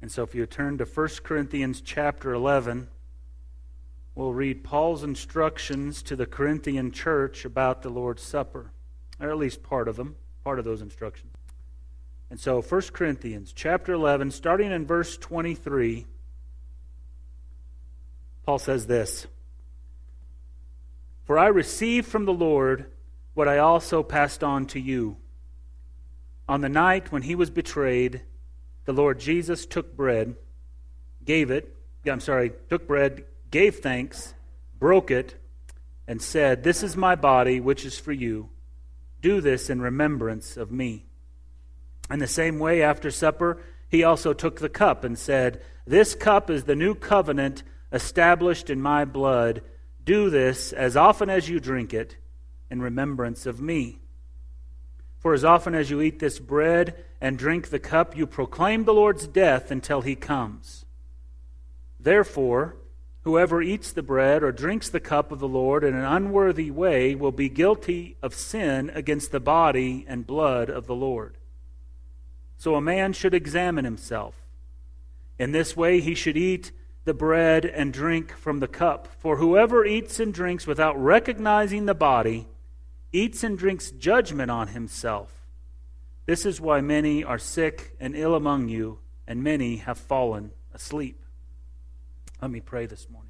And so if you turn to 1 Corinthians chapter 11, we'll read Paul's instructions to the Corinthian church about the Lord's Supper, or at least part of those instructions. And so 1 Corinthians chapter 11, starting in verse 23, Paul says this, "For I received from the Lord what I also passed on to you. On the night when he was betrayed, the Lord Jesus took bread, gave thanks, broke it, and said, 'This is my body, which is for you. Do this in remembrance of me.' In the same way, after supper, he also took the cup and said, 'This cup is the new covenant established in my blood. Do this as often as you drink it in remembrance of me. For as often as you eat this bread and drink the cup, you proclaim the Lord's death until he comes. Therefore, whoever eats the bread or drinks the cup of the Lord in an unworthy way will be guilty of sin against the body and blood of the Lord. So a man should examine himself. In this way he should eat the bread and drink from the cup. For whoever eats and drinks without recognizing the body eats and drinks judgment on himself. This is why many are sick and ill among you, and many have fallen asleep." Let me pray this morning.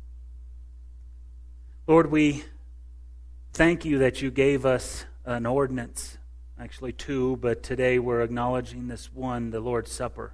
Lord, we thank you that you gave us an ordinance, actually two, but today we're acknowledging this one, the Lord's Supper.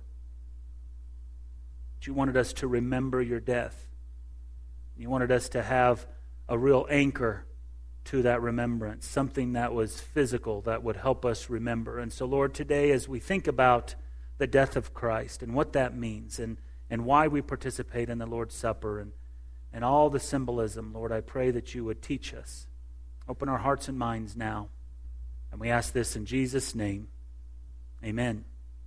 You wanted us to remember your death. You wanted us to have a real anchor to that remembrance, something that was physical that would help us remember. And so, Lord, today as we think about the death of Christ and what that means and why we participate in the Lord's Supper and all the symbolism, Lord, I pray that you would teach us. Open our hearts and minds now. And we ask this in Jesus' name. Amen.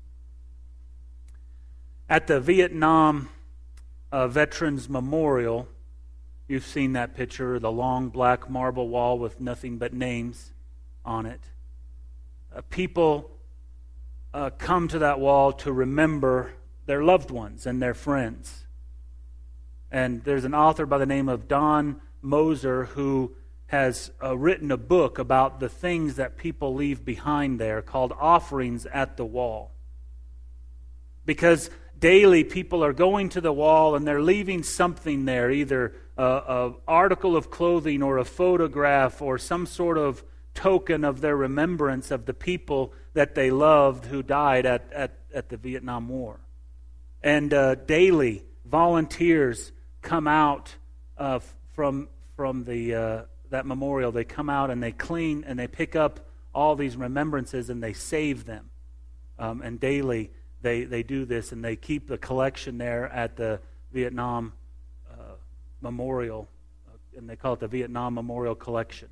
At the Vietnam Veterans Memorial, you've seen that picture, the long black marble wall with nothing but names on it. People come to that wall to remember their loved ones and their friends. And there's an author by the name of Don Moser who has written a book about the things that people leave behind there called Offerings at the Wall. Because daily people are going to the wall and they're leaving something there, either an article of clothing or a photograph or some sort of token of their remembrance of the people that they loved who died at the Vietnam War. And daily volunteers come out from that memorial. They come out and they clean and they pick up all these remembrances and they save them. And daily They do this, and they keep the collection there at the Vietnam Memorial, and they call it the Vietnam Memorial Collection.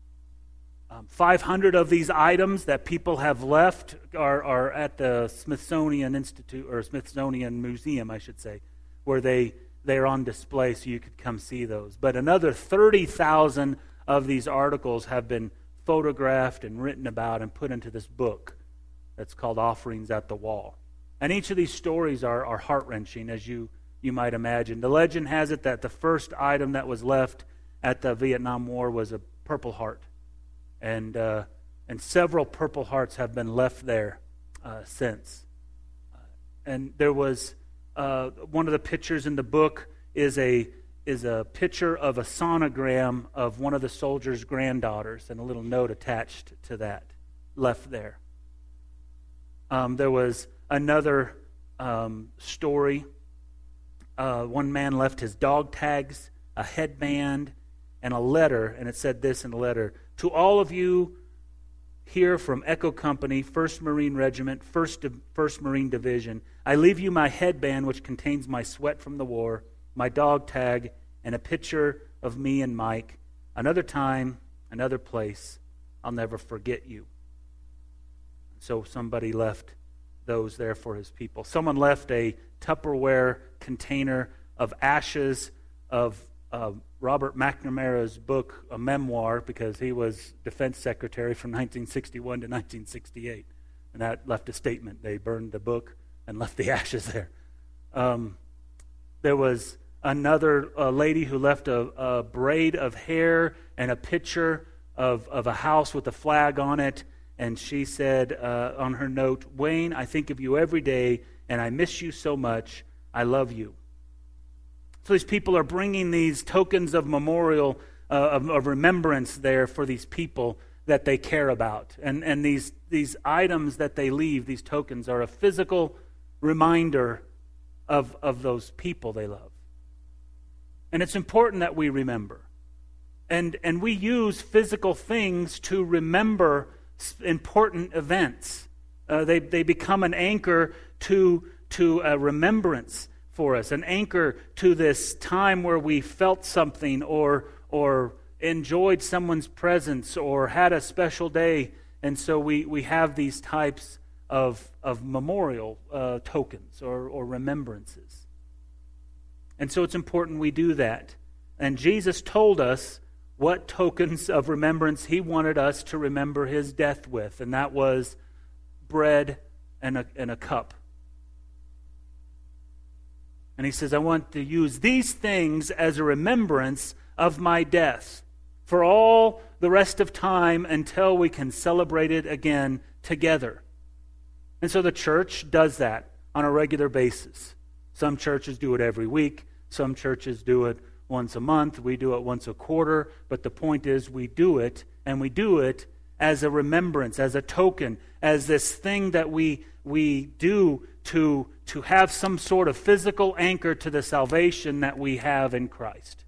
500 of these items that people have left are at the Smithsonian Institute, or Smithsonian Museum, I should say, where they're on display so you could come see those. But another 30,000 of these articles have been photographed and written about and put into this book that's called Offerings at the Wall. And each of these stories are heart-wrenching, as you might imagine. The legend has it that the first item that was left at the Vietnam War was a Purple Heart. And several Purple Hearts have been left there since. And there was one of the pictures in the book is a picture of a sonogram of one of the soldiers' granddaughters and a little note attached to that, left there. There was another story. One man left his dog tags, a headband, and a letter, and it said this in the letter: "To all of you here from Echo Company, 1st Marine Regiment, 1st Marine Division, I leave you my headband, which contains my sweat from the war, my dog tag, and a picture of me and Mike. Another time, another place, I'll never forget you." So somebody left those there for his people. Someone left a Tupperware container of ashes of Robert McNamara's book, a memoir, because he was defense secretary from 1961 to 1968. And that left a statement. They burned the book and left the ashes there. There was another lady who left a braid of hair and a picture of a house with a flag on it. And she said on her note, "Wayne, I think of you every day, and I miss you so much. I love you." So these people are bringing these tokens of memorial, of remembrance there for these people that they care about. And these items that they leave, these tokens, are a physical reminder of those people they love. And it's important that we remember. And we use physical things to remember important events. They become an anchor to a remembrance for us, an anchor to this time where we felt something or enjoyed someone's presence or had a special day. And so we have these types of memorial tokens or remembrances. And so it's important we do that. And Jesus told us what tokens of remembrance he wanted us to remember his death with, and that was bread and a cup. And he says, I want to use these things as a remembrance of my death for all the rest of time until we can celebrate it again together. And so the church does that on a regular basis. Some churches do it every week. Some churches do it once a month. We do it once a quarter. But the point is we do it, and we do it as a remembrance, as a token, as this thing that we do to have some sort of physical anchor to the salvation that we have in Christ.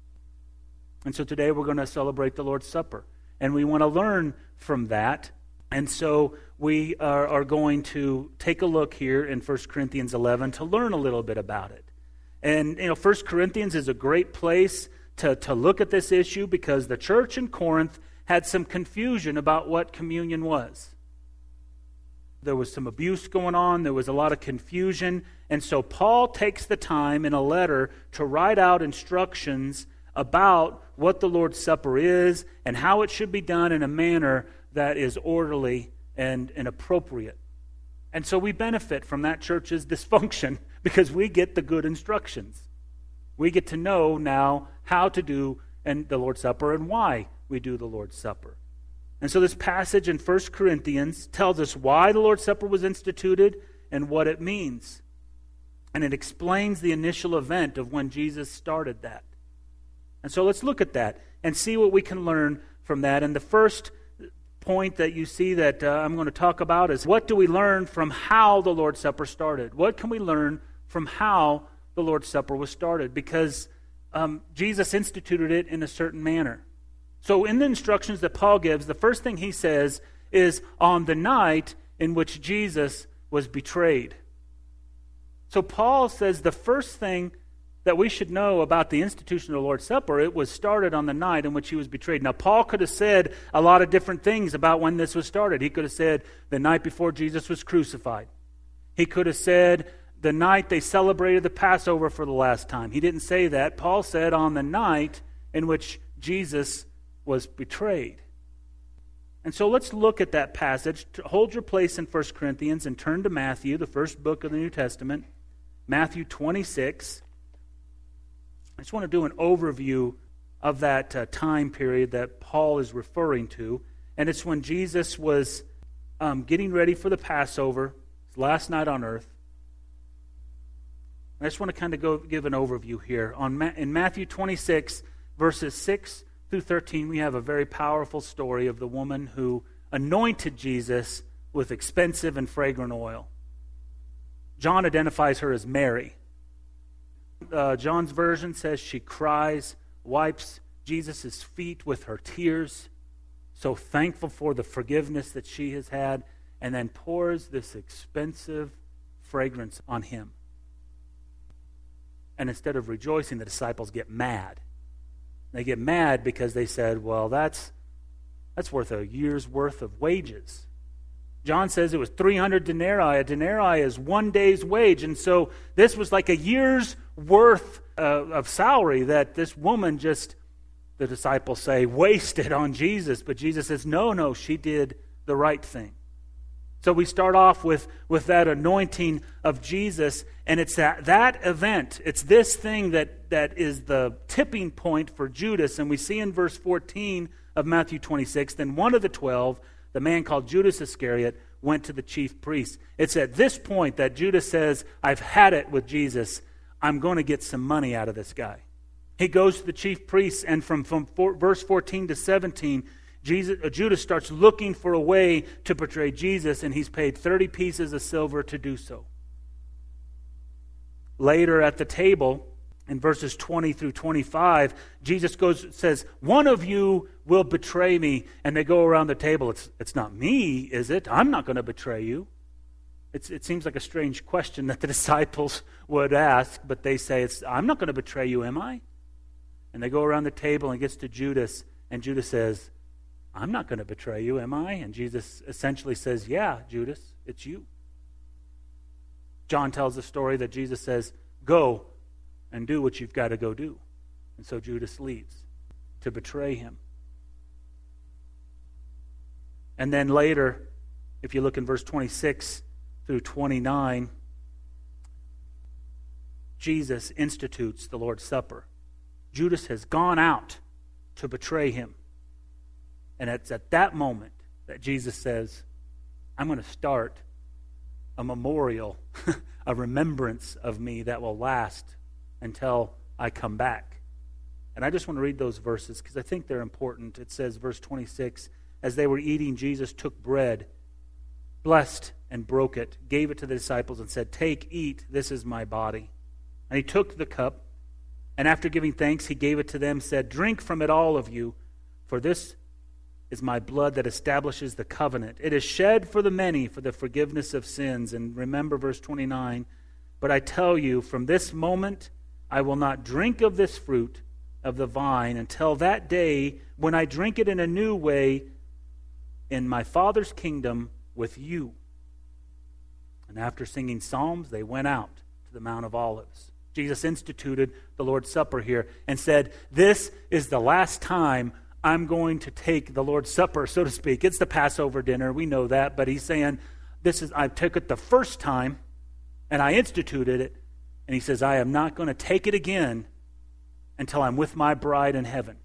And so today we're going to celebrate the Lord's Supper. And we want to learn from that. And so we are going to take a look here in 1 Corinthians 11 to learn a little bit about it. And 1 Corinthians is a great place to look at this issue because the church in Corinth had some confusion about what communion was. There was some abuse going on. There was a lot of confusion. And so Paul takes the time in a letter to write out instructions about what the Lord's Supper is and how it should be done in a manner that is orderly and appropriate. And so we benefit from that church's dysfunction because we get the good instructions. We get to know now how to do the Lord's Supper and why we do the Lord's Supper. And so this passage in 1 Corinthians tells us why the Lord's Supper was instituted and what it means. And it explains the initial event of when Jesus started that. And so let's look at that and see what we can learn from that. And the first point that you see that I'm going to talk about is what do we learn from how the Lord's Supper started? What can we learn from how the Lord's Supper was started? Because Jesus instituted it in a certain manner. So in the instructions that Paul gives, the first thing he says is on the night in which Jesus was betrayed. So Paul says the first thing that we should know about the institution of the Lord's Supper, it was started on the night in which he was betrayed. Now, Paul could have said a lot of different things about when this was started. He could have said the night before Jesus was crucified. He could have said the night they celebrated the Passover for the last time. He didn't say that. Paul said on the night in which Jesus was betrayed. And so let's look at that passage. Hold your place in 1 Corinthians and turn to Matthew, the first book of the New Testament, Matthew 26. I just want to do an overview of that time period that Paul is referring to. And it's when Jesus was getting ready for the Passover, his last night on earth. I just want to kind of give an overview here. In Matthew 26, verses 6 through 13, we have a very powerful story of the woman who anointed Jesus with expensive and fragrant oil. John identifies her as Mary. John's version says she cries, wipes Jesus' feet with her tears, so thankful for the forgiveness that she has had, and then pours this expensive fragrance on him. And instead of rejoicing, the disciples get mad. They get mad because they said, well, that's worth a year's worth of wages. John says it was 300 denarii. A denarii is 1 day's wage. And so this was like a year's worth of salary that this woman just, the disciples say, wasted on Jesus. But Jesus says, no, she did the right thing. So we start off with that anointing of Jesus, and it's that event, it's this thing that is the tipping point for Judas. And we see in verse 14 of Matthew 26, then one of the 12, the man called Judas Iscariot, went to the chief priests. It's at this point that Judas says, I've had it with Jesus. I'm going to get some money out of this guy. He goes to the chief priests, and from verse 14 to 17, Judas starts looking for a way to betray Jesus, and he's paid 30 pieces of silver to do so. Later at the table, in verses 20 through 25, Jesus says, one of you will betray me. And they go around the table. It's not me, is it? I'm not going to betray you. It seems like a strange question that the disciples would ask, but they say, I'm not going to betray you, am I? And they go around the table and it gets to Judas, and Judas says, I'm not going to betray you, am I? And Jesus essentially says, yeah, Judas, it's you. John tells the story that Jesus says, go and do what you've got to go do. And so Judas leaves to betray him. And then later, if you look in verse 26 through 29, Jesus institutes the Lord's Supper. Judas has gone out to betray him. And it's at that moment that Jesus says, I'm going to start a memorial, a remembrance of me that will last until I come back. And I just want to read those verses because I think they're important. It says, verse 26, as they were eating, Jesus took bread, blessed and broke it, gave it to the disciples and said, take, eat, this is my body. And he took the cup, and after giving thanks, he gave it to them, said, drink from it, all of you, for this is my blood that establishes the covenant. It is shed for the many for the forgiveness of sins. And remember verse 29, but I tell you, from this moment I will not drink of this fruit of the vine until that day when I drink it in a new way in my Father's kingdom with you. And after singing psalms, they went out to the Mount of Olives. Jesus instituted the Lord's Supper here and said, this is the last time I'm going to take the Lord's Supper, so to speak. It's the Passover dinner, we know that, but he's saying, I took it the first time, and I instituted it, and he says, I am not going to take it again until I'm with my bride in heaven.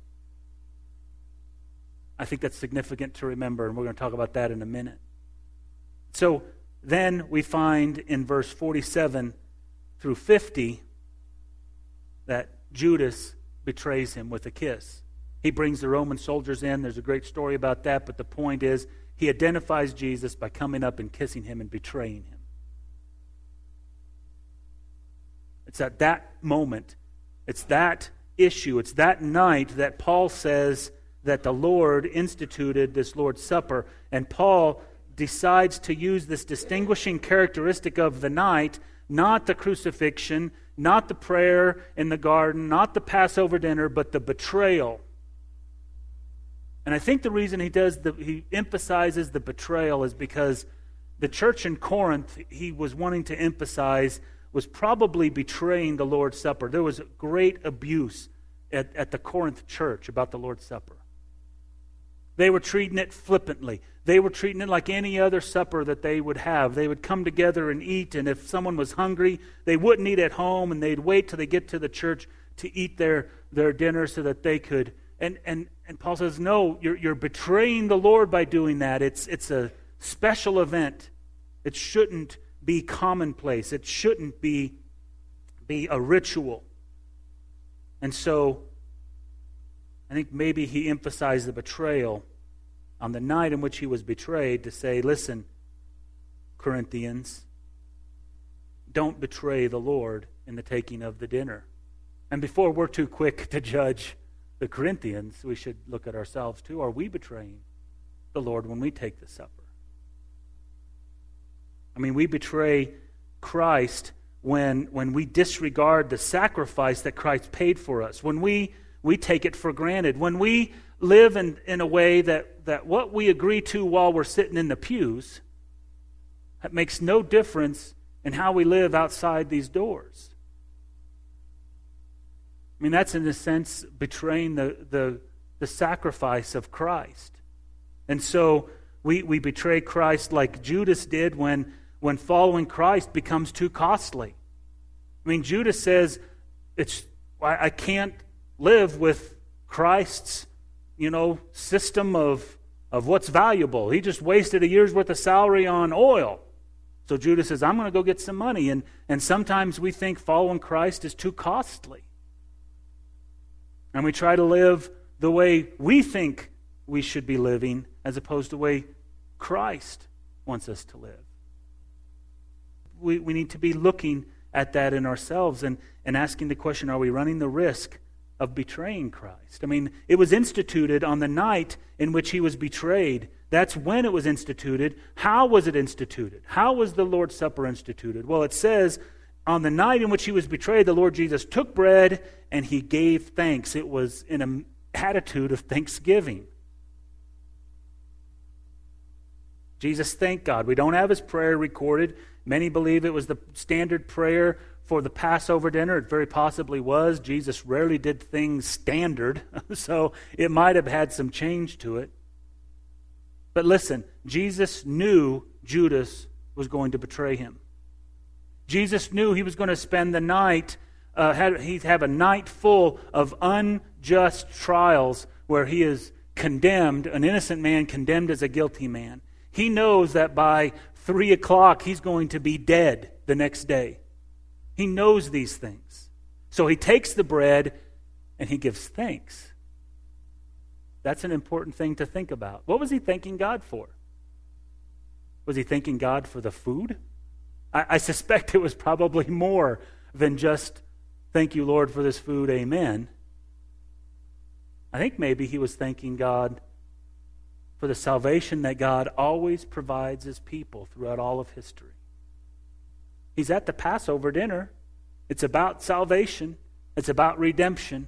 I think that's significant to remember, and we're going to talk about that in a minute. So then we find in verse 47 through 50 that Judas betrays him with a kiss. He brings the Roman soldiers in. There's a great story about that, but the point is he identifies Jesus by coming up and kissing him and betraying him. It's at that moment, it's that issue, it's that night that Paul says that the Lord instituted this Lord's Supper, and Paul decides to use this distinguishing characteristic of the night, not the crucifixion, not the prayer in the garden, not the Passover dinner, but the betrayal. And I think the reason he emphasizes the betrayal is because the church in Corinth, he was wanting to emphasize, was probably betraying the Lord's Supper. There was great abuse at the Corinth church about the Lord's Supper. They were treating it flippantly. They were treating it like any other supper that they would have. They would come together and eat, and if someone was hungry, they wouldn't eat at home, and they'd wait till they get to the church to eat their dinner so that they could. And Paul says, no, you're betraying the Lord by doing that. It's a special event. It shouldn't be commonplace. It shouldn't be a ritual. And so I think maybe he emphasized the betrayal on the night in which he was betrayed to say, listen, Corinthians, don't betray the Lord in the taking of the dinner. And before we're too quick to judge the Corinthians, we should look at ourselves too. Are we betraying the Lord when we take the supper? I mean, we betray Christ when we disregard the sacrifice that Christ paid for us, when we take it for granted, when we live in a way that what we agree to while we're sitting in the pews, that makes no difference in how we live outside these doors. I mean, that's in a sense betraying the sacrifice of Christ. And so we betray Christ like Judas did when following Christ becomes too costly. I mean, Judas says, I can't live with Christ's, system of what's valuable. He just wasted a year's worth of salary on oil. So Judas says, I'm going to go get some money. And sometimes we think following Christ is too costly. And we try to live the way we think we should be living as opposed to the way Christ wants us to live. We need to be looking at that in ourselves and asking the question, are we running the risk of betraying Christ? I mean, it was instituted on the night in which he was betrayed. That's when it was instituted. How was it instituted? How was the Lord's Supper instituted? Well, it says, on the night in which he was betrayed, the Lord Jesus took bread and he gave thanks. It was in an attitude of thanksgiving. Jesus thanked God. We don't have his prayer recorded. Many believe it was the standard prayer for the Passover dinner. It very possibly was. Jesus rarely did things standard, so it might have had some change to it. But listen, Jesus knew Judas was going to betray him. Jesus knew he was going to spend the night, he'd have a night full of unjust trials where he is condemned, an innocent man condemned as a guilty man. He knows that by 3 o'clock he's going to be dead the next day. He knows these things. So he takes the bread and he gives thanks. That's an important thing to think about. What was he thanking God for? Was he thanking God for the food? I suspect it was probably more than just, thank you, Lord, for this food, amen. I think maybe he was thanking God for the salvation that God always provides his people throughout all of history. He's at the Passover dinner. It's about salvation. It's about redemption.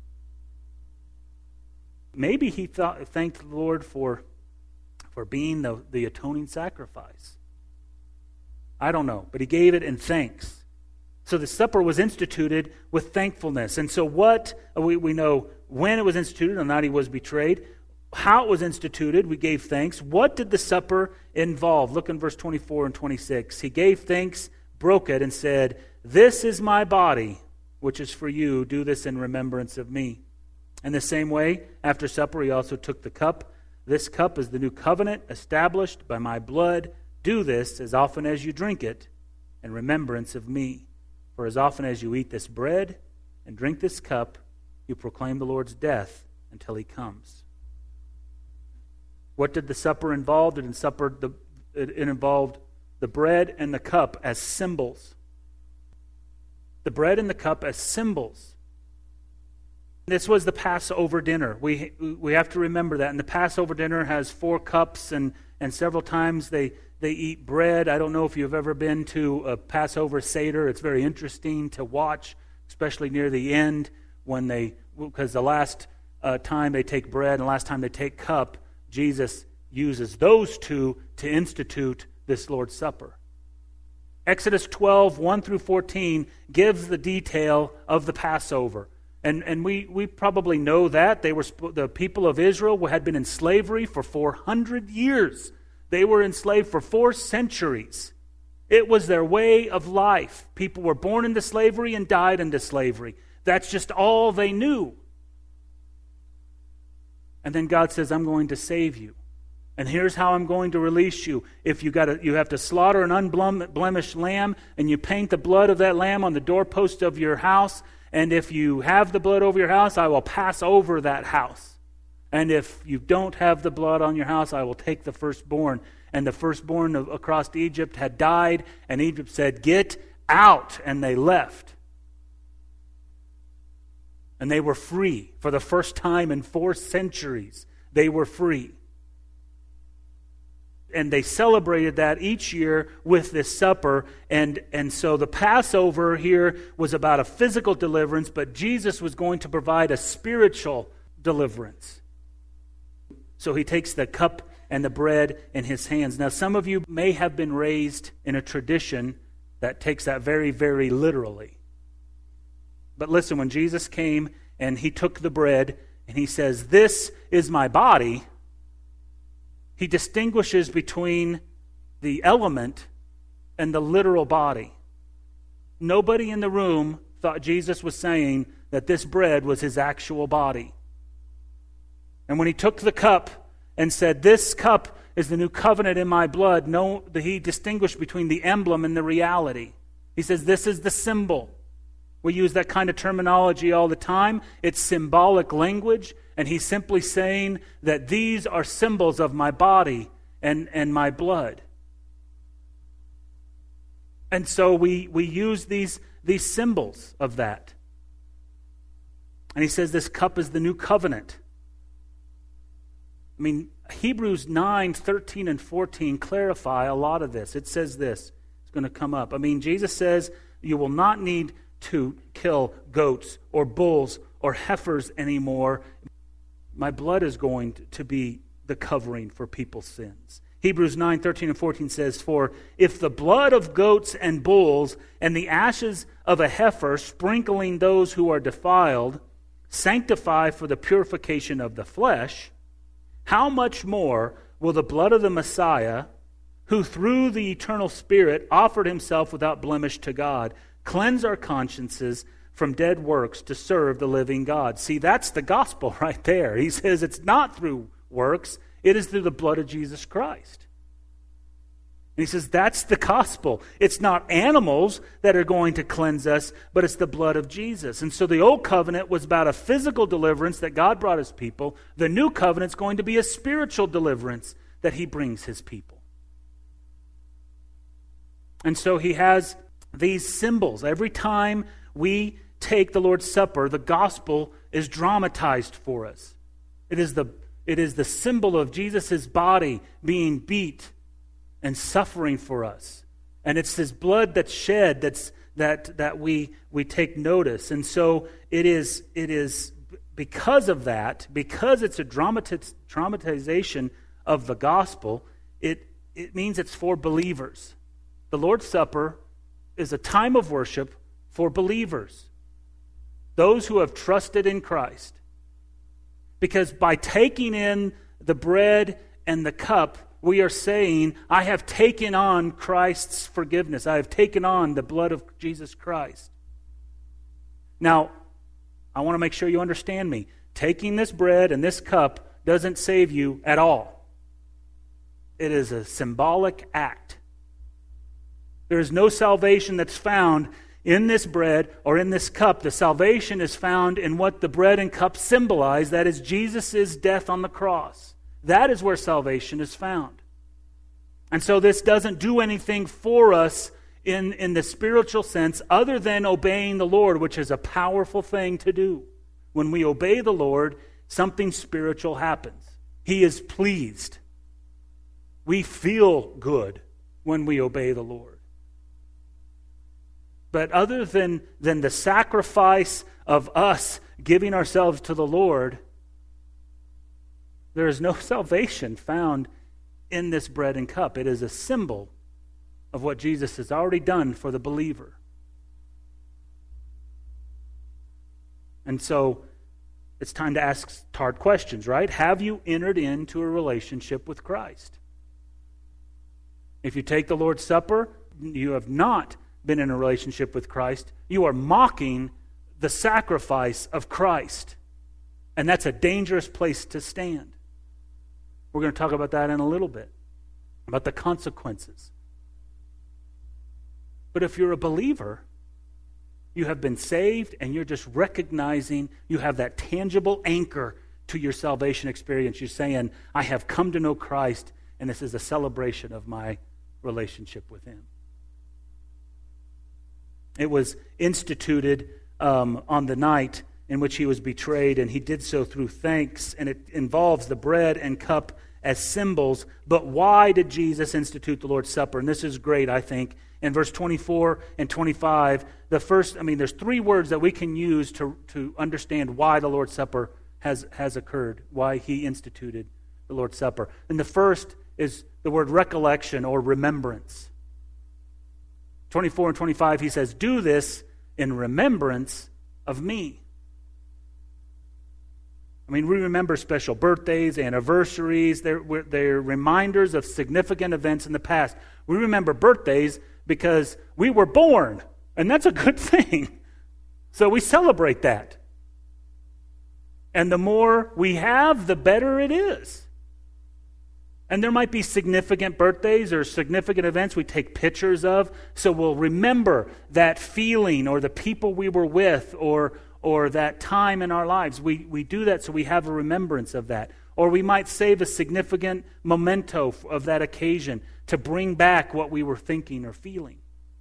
Maybe he thanked the Lord for being the atoning sacrifice. I don't know, but he gave it in thanks. So the supper was instituted with thankfulness. And so we know when it was instituted, on the night he was betrayed, how it was instituted, we gave thanks. What did the supper involve? Look in verse 24 and 26. He gave thanks, broke it, and said, "This is my body, which is for you. Do this in remembrance of me." In the same way, after supper, he also took the cup. "This cup is the new covenant established by my blood. Do this as often as you drink it in remembrance of me. For as often as you eat this bread and drink this cup, you proclaim the Lord's death until he comes." What did the supper involve? It involved the bread and the cup as symbols. The bread and the cup as symbols. This was the Passover dinner. We have to remember that. And the Passover dinner has 4 cups, and several times they eat bread. I don't know if you've ever been to a Passover Seder. It's very interesting to watch, especially near the end because the last time they take bread and the last time they take cup, Jesus uses those two to institute this Lord's Supper. Exodus 12, 1 through 14 gives the detail of the Passover. And we probably know that. The people of Israel had been in slavery for 400 years. They were enslaved for 4 centuries. It was their way of life. People were born into slavery and died into slavery. That's just all they knew. And then God says, "I'm going to save you. And here's how I'm going to release you. If you have to slaughter an unblemished lamb, and you paint the blood of that lamb on the doorpost of your house. And if you have the blood over your house, I will pass over that house. And if you don't have the blood on your house, I will take the firstborn." And the firstborn across Egypt had died, and Egypt said, "Get out," and they left. And they were free. For the first time in 4 centuries, they were free. And they celebrated that each year with this supper. And so the Passover here was about a physical deliverance, but Jesus was going to provide a spiritual deliverance. So he takes the cup and the bread in his hands. Now, some of you may have been raised in a tradition that takes that very, very literally. But listen, when Jesus came and he took the bread and he says, "This is my body," He distinguishes between the element and the literal body. Nobody in the room thought Jesus was saying that this bread was his actual body. And when he took the cup and said, "This cup is the new covenant in my blood," he distinguished between the emblem and the reality. He says, this is the symbol. We use that kind of terminology all the time. It's symbolic language, and he's simply saying that these are symbols of my body and my blood. And so we use these symbols of that. And he says this cup is the new covenant. I mean, Hebrews 9, 13, and 14 clarify a lot of this. It says this. It's going to come up. I mean, Jesus says you will not need to kill goats or bulls or heifers anymore. My blood is going to be the covering for people's sins. Hebrews 9, 13, and 14 says, "For if the blood of goats and bulls and the ashes of a heifer, sprinkling those who are defiled, sanctify for the purification of the flesh, how much more will the blood of the Messiah, who through the eternal Spirit offered himself without blemish to God, cleanse our consciences from dead works to serve the living God?" See, that's the gospel right there. He says it's not through works, it is through the blood of Jesus Christ. And he says that's the gospel. It's not animals that are going to cleanse us, but it's the blood of Jesus. And so the old covenant was about a physical deliverance that God brought his people. The new covenant's going to be a spiritual deliverance that he brings his people. And so he has these symbols. Every time we take the Lord's Supper, the gospel is dramatized for us. It is the symbol of Jesus' body being beat and suffering for us. And it's his blood that's shed that we take notice. And so it is because of that, because it's a dramatization of the gospel, it means it's for believers. The Lord's Supper is a time of worship for believers, those who have trusted in Christ. Because by taking in the bread and the cup, we are saying, I have taken on Christ's forgiveness. I have taken on the blood of Jesus Christ. Now, I want to make sure you understand me. Taking this bread and this cup doesn't save you at all. It is a symbolic act. There is no salvation that's found in this bread or in this cup. The salvation is found in what the bread and cup symbolize. That is Jesus' death on the cross. That is where salvation is found. And so this doesn't do anything for us in the spiritual sense other than obeying the Lord, which is a powerful thing to do. When we obey the Lord, something spiritual happens. He is pleased. We feel good when we obey the Lord. But other than the sacrifice of us giving ourselves to the Lord, there is no salvation found in this bread and cup. It is a symbol of what Jesus has already done for the believer. And so it's time to ask hard questions, right? Have you entered into a relationship with Christ? If you take the Lord's Supper, you have not been in a relationship with Christ. You are mocking the sacrifice of Christ. And that's a dangerous place to stand. We're going to talk about that in a little bit, about the consequences. But if you're a believer, you have been saved and you're just recognizing you have that tangible anchor to your salvation experience. You're saying, I have come to know Christ, and this is a celebration of my relationship with him. It was instituted on the night in which he was betrayed, and he did so through thanks, and it involves the bread and cup as symbols. But why did Jesus institute the Lord's Supper? And this is great, I think. In verse 24 and 25, there's three words that we can use to understand why the Lord's Supper has occurred, why he instituted the Lord's Supper. And the first is the word recollection or remembrance. 24 and 25, he says, "Do this in remembrance of me." We remember special birthdays, anniversaries. They're reminders of significant events in the past. We remember birthdays because we were born, and that's a good thing. So we celebrate that. And the more we have, the better it is. And there might be significant birthdays or significant events we take pictures of, so we'll remember that feeling or the people we were with or that time in our lives. We do that so we have a remembrance of that. Or we might save a significant memento of that occasion to bring back what we were thinking or feeling.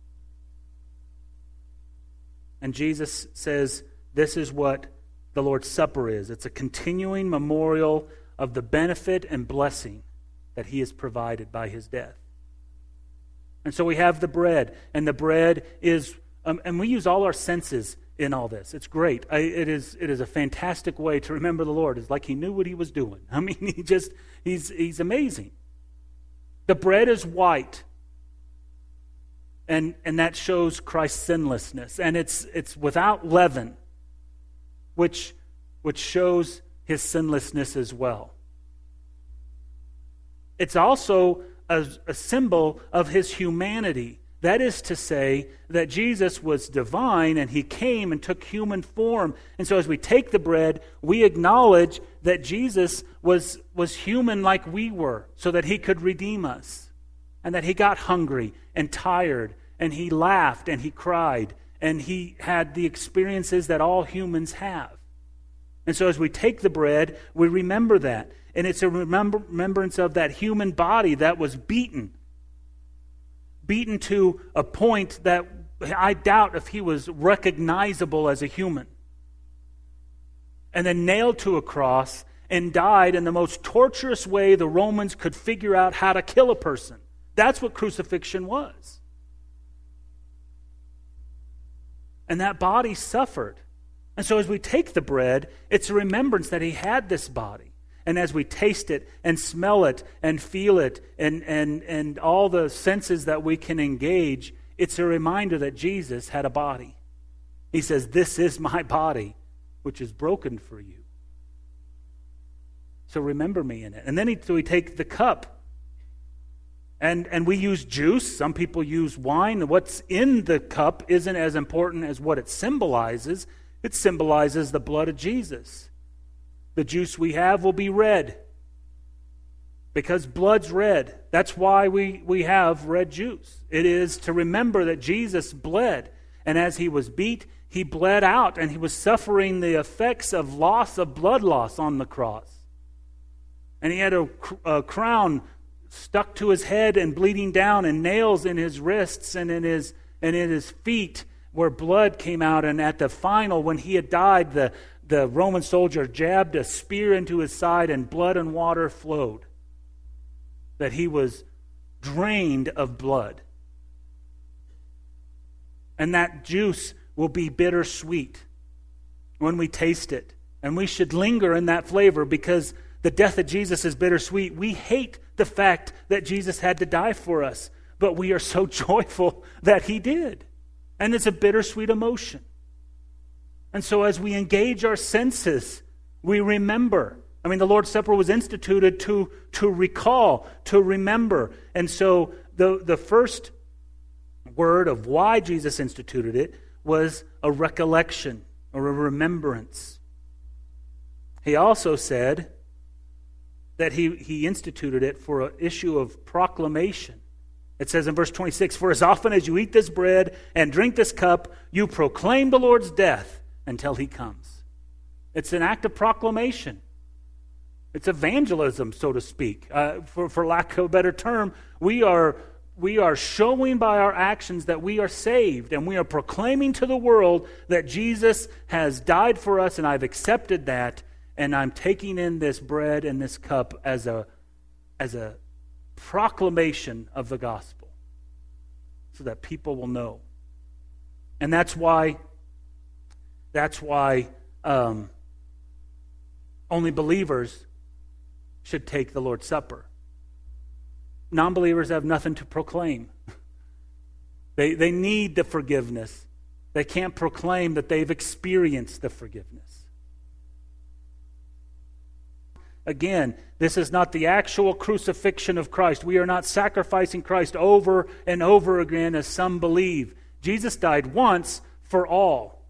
And Jesus says this is what the Lord's Supper is. It's a continuing memorial of the benefit and blessing that he has provided by his death. And so we have the bread, and the bread is, and we use all our senses in all this. It's great. It is a fantastic way to remember the Lord. It's like he knew what he was doing. I mean, he's amazing. The bread is white, and that shows Christ's sinlessness, and it's without leaven, which shows his sinlessness as well. It's also a symbol of his humanity. That is to say that Jesus was divine and he came and took human form. And so as we take the bread, we acknowledge that Jesus was human like we were so that he could redeem us. And that he got hungry and tired and he laughed and he cried and he had the experiences that all humans have. And so as we take the bread, we remember that. And it's a remembrance of that human body that was beaten to a point that I doubt if he was recognizable as a human. And then nailed to a cross and died in the most torturous way the Romans could figure out how to kill a person. That's what crucifixion was. And that body suffered. And so as we take the bread, it's a remembrance that he had this body. And as we taste it and smell it and feel it and all the senses that we can engage, it's a reminder that Jesus had a body. He says, "This is my body, which is broken for you. So remember me in it." And then we take the cup. And we use juice. Some people use wine. What's in the cup isn't as important as what it symbolizes. It symbolizes the blood of Jesus. The juice we have will be red because blood's red. That's why we have red juice. It is to remember that Jesus bled, and as he was beat, he bled out, and he was suffering the effects of blood loss on the cross. And he had a crown stuck to his head and bleeding down, and nails in his wrists and in his feet where blood came out. And at the final, when he had died, the Roman soldier jabbed a spear into his side and blood and water flowed. That he was drained of blood. And that juice will be bittersweet when we taste it. And we should linger in that flavor because the death of Jesus is bittersweet. We hate the fact that Jesus had to die for us, but we are so joyful that he did. And it's a bittersweet emotion. And so as we engage our senses, we remember. I mean, the Lord's Supper was instituted to recall, to remember. And so the first word of why Jesus instituted it was a recollection or a remembrance. He also said that he instituted it for an issue of proclamation. It says in verse 26, "For as often as you eat this bread and drink this cup, you proclaim the Lord's death until he comes." It's an act of proclamation. It's evangelism, so to speak. For lack of a better term, we are showing by our actions that we are saved, and we are proclaiming to the world that Jesus has died for us, and I've accepted that, and I'm taking in this bread and this cup as a proclamation of the gospel so that people will know. And that's why only believers should take the Lord's Supper. Non-believers have nothing to proclaim. They need the forgiveness. They can't proclaim that they've experienced the forgiveness. Again, this is not the actual crucifixion of Christ. We are not sacrificing Christ over and over again as some believe. Jesus died once for all.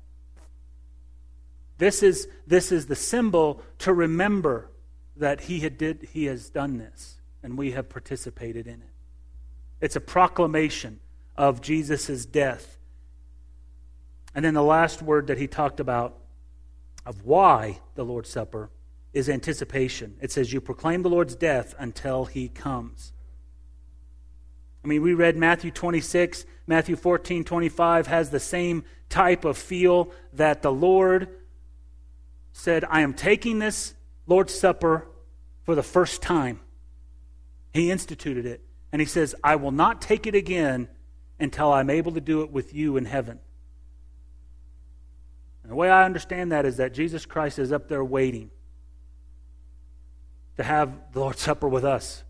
This is the symbol to remember that he has done this, and we have participated in it. It's a proclamation of Jesus' death. And then the last word that he talked about of why the Lord's Supper is anticipation. It says, you proclaim the Lord's death until he comes. I mean, we read Matthew 26, Matthew 14:25 has the same type of feel that the Lord said, I am taking this Lord's Supper for the first time. He instituted it. And he says, I will not take it again until I'm able to do it with you in heaven. And the way I understand that is that Jesus Christ is up there waiting to have the Lord's Supper with us.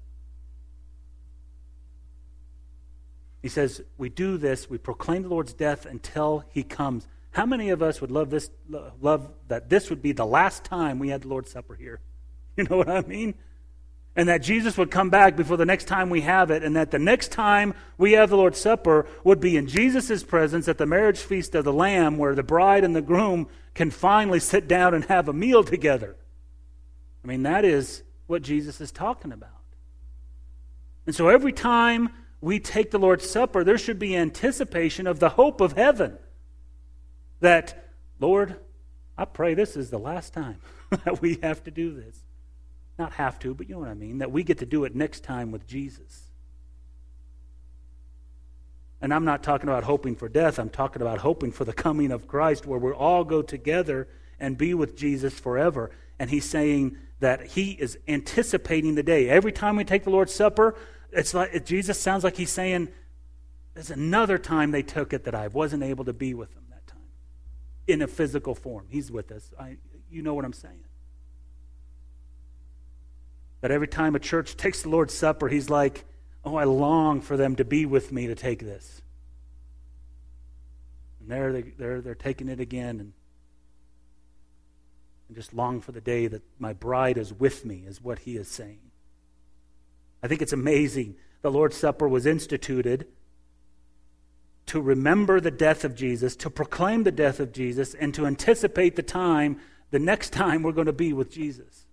He says, we do this, we proclaim the Lord's death until he comes. How many of us would love that this would be the last time we had the Lord's Supper here? You know what I mean? And that Jesus would come back before the next time we have it, and that the next time we have the Lord's Supper would be in Jesus' presence at the marriage feast of the Lamb, where the bride and the groom can finally sit down and have a meal together. I mean, that is what Jesus is talking about. And so every time we take the Lord's Supper, there should be anticipation of the hope of heaven. That, Lord, I pray this is the last time that we have to do this. Not have to, but you know what I mean. That we get to do it next time with Jesus. And I'm not talking about hoping for death. I'm talking about hoping for the coming of Christ, where we'll all go together and be with Jesus forever. And he's saying that he is anticipating the day. Every time we take the Lord's Supper, it's like Jesus sounds like he's saying, there's another time they took it that I wasn't able to be with them that time. In a physical form. He's with us. You know what I'm saying. That every time a church takes the Lord's Supper, he's like, oh, I long for them to be with me to take this. And they're taking it again, and just long for the day that my bride is with me, is what he is saying. I think it's amazing. The Lord's Supper was instituted to remember the death of Jesus, to proclaim the death of Jesus, and to anticipate the next time we're going to be with Jesus.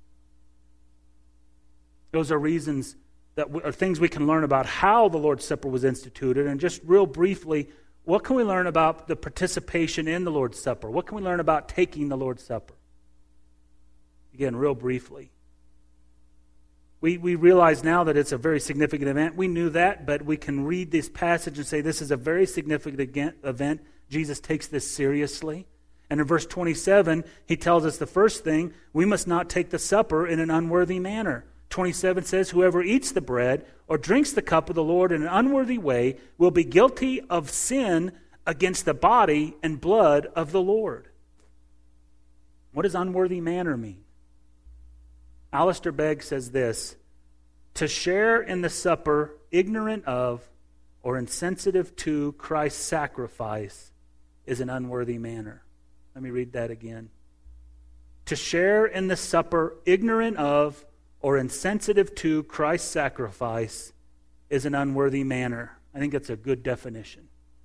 Those are reasons that are things we can learn about how the Lord's Supper was instituted. And just real briefly, what can we learn about the participation in the Lord's Supper? What can we learn about taking the Lord's Supper? Again, real briefly. We realize now that it's a very significant event. We knew that, but we can read this passage and say this is a very significant event. Jesus takes this seriously. And in verse 27, he tells us the first thing, we must not take the supper in an unworthy manner. 27 says, whoever eats the bread or drinks the cup of the Lord in an unworthy way will be guilty of sin against the body and blood of the Lord. What does unworthy manner mean? Alistair Begg says this, to share in the supper ignorant of or insensitive to Christ's sacrifice is an unworthy manner. Let me read that again. To share in the supper ignorant of or insensitive to Christ's sacrifice is an unworthy manner. I think that's a good definition.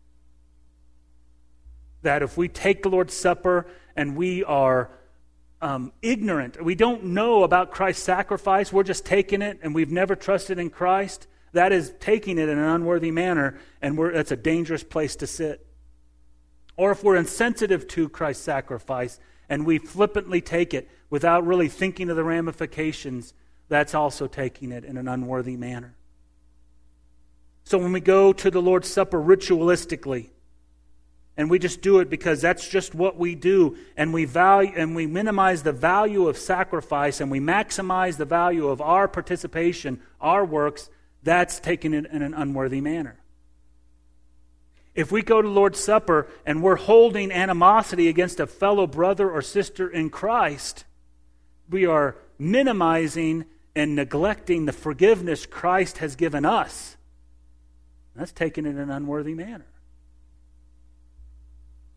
That if we take the Lord's Supper and we are ignorant, we don't know about Christ's sacrifice, we're just taking it and we've never trusted in Christ, that is taking it in an unworthy manner, and that's a dangerous place to sit. Or if we're insensitive to Christ's sacrifice and we flippantly take it without really thinking of the ramifications, that's also taking it in an unworthy manner. So when we go to the Lord's Supper ritualistically, and we just do it because that's just what we do, and we minimize the value of sacrifice, and we maximize the value of our participation, our works, that's taking it in an unworthy manner. If we go to Lord's Supper and we're holding animosity against a fellow brother or sister in Christ, we are minimizing and neglecting the forgiveness Christ has given us. That's taken in an unworthy manner.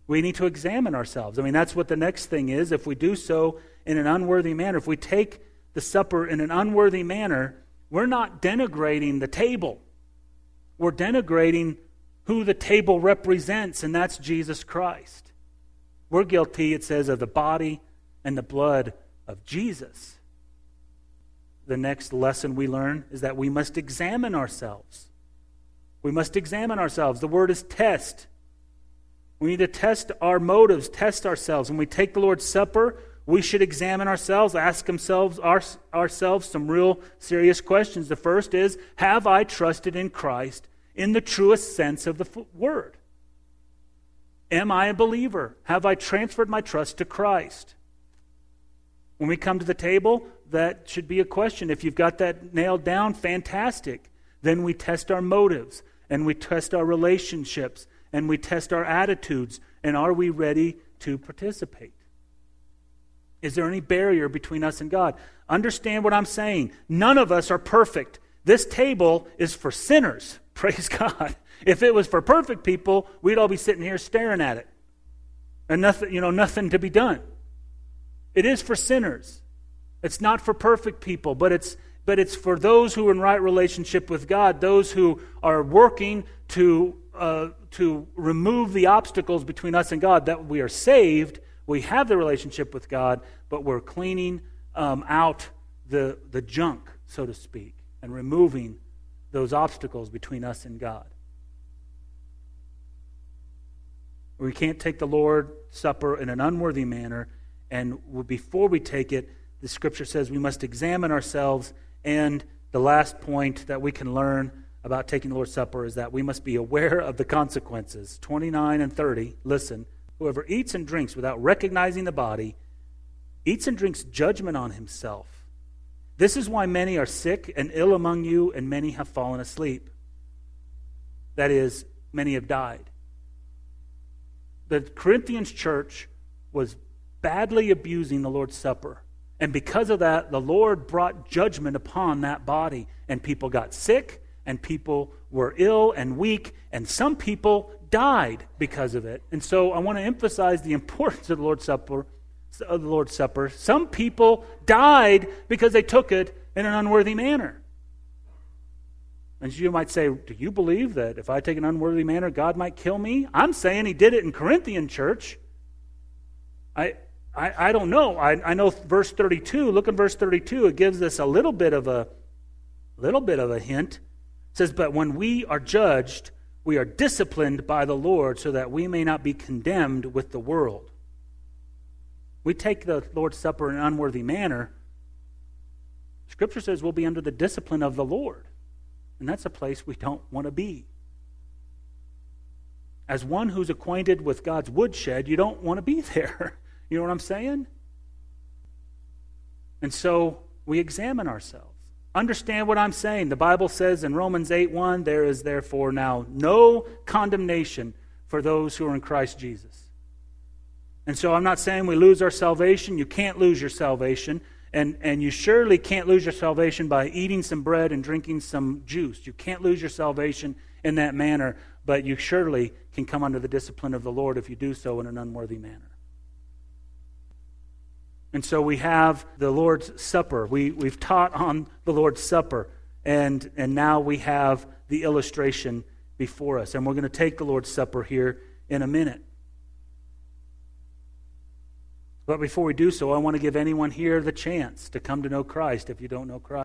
We need to examine ourselves. I mean, that's what the next thing is. If we do so in an unworthy manner, if we take the supper in an unworthy manner, we're not denigrating the table. We're denigrating who the table represents, and that's Jesus Christ. We're guilty, it says, of the body and the blood of Jesus. The next lesson we learn is that we must examine ourselves. We must examine ourselves. The word is test. We need to test our motives, test ourselves. When we take the Lord's Supper, we should examine ourselves, ask ourselves some real serious questions. The first is, have I trusted in Christ in the truest sense of the word? Am I a believer? Have I transferred my trust to Christ? When we come to the table, that should be a question. If you've got that nailed down, fantastic. Then we test our motives, and we test our relationships, and we test our attitudes, and are we ready to participate? Is there any barrier between us and God? Understand what I'm saying. None of us are perfect. This table is for sinners. Praise God. If it was for perfect people, we'd all be sitting here staring at it. And nothing to be done. It is for sinners. It's not for perfect people, but it's for those who are in right relationship with God, those who are working to remove the obstacles between us and God, that we are saved, we have the relationship with God, but we're cleaning out the junk, so to speak, and removing those obstacles between us and God. We can't take the Lord's Supper in an unworthy manner, and before we take it, the Scripture says we must examine ourselves, and the last point that we can learn about taking the Lord's Supper is that we must be aware of the consequences. 29 and 30, listen. Whoever eats and drinks without recognizing the body eats and drinks judgment on himself. This is why many are sick and ill among you, and many have fallen asleep. That is, many have died. The Corinthians church was badly abusing the Lord's Supper. And because of that, the Lord brought judgment upon that body. And people got sick, and people were ill and weak, and some people died because of it. And so I want to emphasize the importance of the Lord's Supper. Some people died because they took it in an unworthy manner. And you might say, do you believe that if I take an unworthy manner, God might kill me? I'm saying he did it in Corinthian church. I don't know. I know verse 32. Look at verse 32. It gives us a little bit of a hint. It says, but when we are judged, we are disciplined by the Lord so that we may not be condemned with the world. We take the Lord's Supper in an unworthy manner. Scripture says we'll be under the discipline of the Lord. And that's a place we don't want to be. As one who's acquainted with God's woodshed, you don't want to be there. You know what I'm saying? And so we examine ourselves. Understand what I'm saying. The Bible says in Romans 8:1, there is therefore now no condemnation for those who are in Christ Jesus. And so I'm not saying we lose our salvation. You can't lose your salvation. And you surely can't lose your salvation by eating some bread and drinking some juice. You can't lose your salvation in that manner, but you surely can come under the discipline of the Lord if you do so in an unworthy manner. And so we have the Lord's Supper. We've taught on the Lord's Supper, and now we have the illustration before us. And we're going to take the Lord's Supper here in a minute. But before we do so, I want to give anyone here the chance to come to know Christ if you don't know Christ.